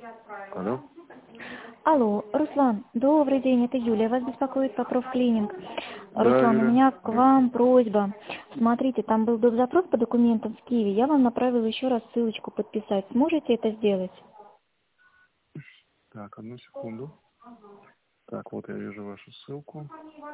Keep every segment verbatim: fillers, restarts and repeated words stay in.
Алло. Алло, Руслан, добрый день, это Юлия, вас беспокоит Покров Клининг. Да, Руслан, у Юля. меня к Здравствуйте. вам просьба. Смотрите, там был запрос по документам в Киеве, я вам направила еще раз ссылочку подписать. Сможете это сделать? Так, одну секунду. Так, вот я вижу вашу ссылку.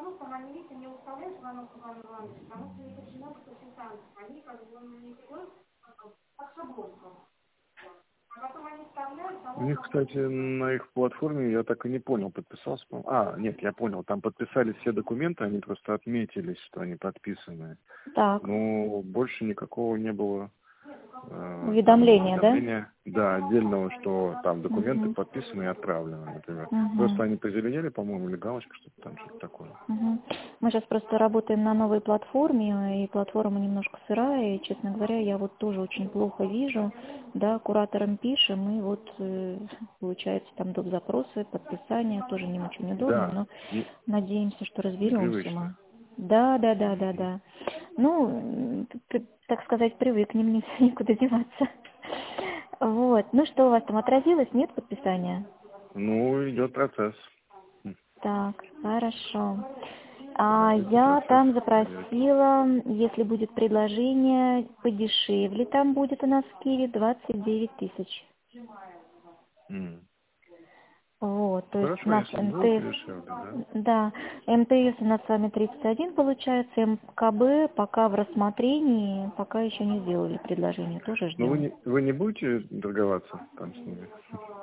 У них, кстати, на их платформе я так и не понял, подписался. по- А, нет, я понял, там подписались все документы, они просто отметились, что они подписаны. Так, Но больше никакого не было э, там уведомление, да? уведомления, да, отдельного, что там документы Угу. подписаны и отправлены, например. Угу. Просто они позеленели, по-моему, или галочка, что-то там, что-то такое. Мгм. Мы сейчас просто работаем на новой платформе, и платформа немножко сырая, и, честно говоря, я вот тоже очень плохо вижу, да, кураторам пишем, и вот э, получается там доп. Запросы, подписания, тоже не очень удобно, Да, но не- надеемся, что разберемся мы. непривычно. Да, да, да, да, да. Ну, м, т- т- так сказать, привыкнем, не- никуда деваться. Вот. Ну что, у вас там отразилось, нет подписания? Ну, идет процесс. Так, хорошо. А Длится я процесс там проверки. запросила, если будет предложение подешевле, там будет у нас в Киеве двадцать девять тысяч. М. Вот, то есть у Хорошо, нас если будет МТС, подешевле, да? да, МТС у нас с вами тридцать один получается, МКБ пока в рассмотрении, пока еще не сделали предложение, тоже Но вы ждем. не, вы не будете торговаться там с ними?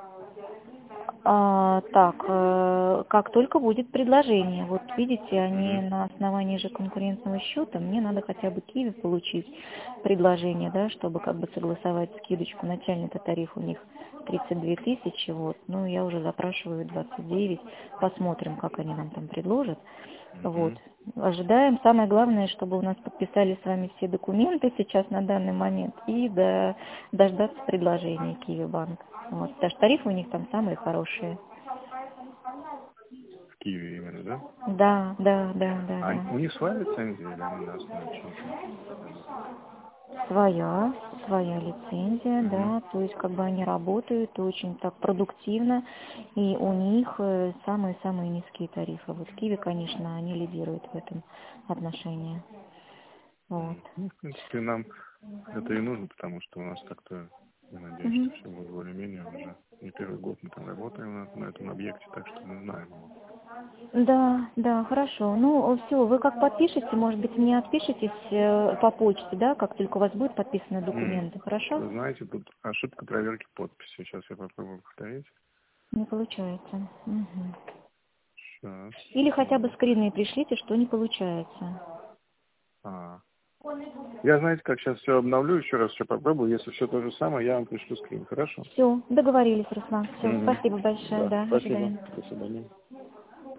А, так, э, как только будет предложение, вот видите, они Мгм. на основании же конкурентного счета, мне надо хотя бы Киви получить предложение, да, чтобы как бы согласовать скидочку. Начальный-то тариф у них тридцать две тысячи, вот, ну я уже запрашиваю двадцать девять, посмотрим, как они нам там предложат. Вот. Мгм. Ожидаем. Самое главное, чтобы у нас подписали с вами все документы сейчас на данный момент и до, дождаться предложения Киви Банк. Вот. Потому что тарифы у них там самые хорошие. В Киеве именно, да? Да, да, да, да, А да. у них своя лицензия или они на основе чьей-то работают? Своя, своя лицензия, Мгм. да, то есть как бы они работают очень так продуктивно, и у них э, самые-самые низкие тарифы. Вот Киви, конечно, они лидируют в этом отношении. Вот. М. Ну, в принципе, нам это и нужно, потому что у нас так-то, я надеюсь, что Мгм. все будет более-менее уже. Не первый год мы там работаем на, на этом объекте, так что мы знаем его. Да, да, хорошо. Ну, все, вы как подпишете, может быть, мне отпишитесь э, по почте, да, как только у вас будут подписаны М. документы, хорошо? Вы знаете, тут ошибка проверки подписи. Сейчас я попробую повторить. Не получается. Мгм. Сейчас, Или хотя бы секунду. скрины пришлите, что не получается. А, я, знаете, как сейчас все обновлю, еще раз все попробую. Если все то же самое, я вам пришлю скрин, хорошо? Все, договорились, Руслан. Все, Угу. спасибо большое, Да, да, до спасибо. свидания. До свидания.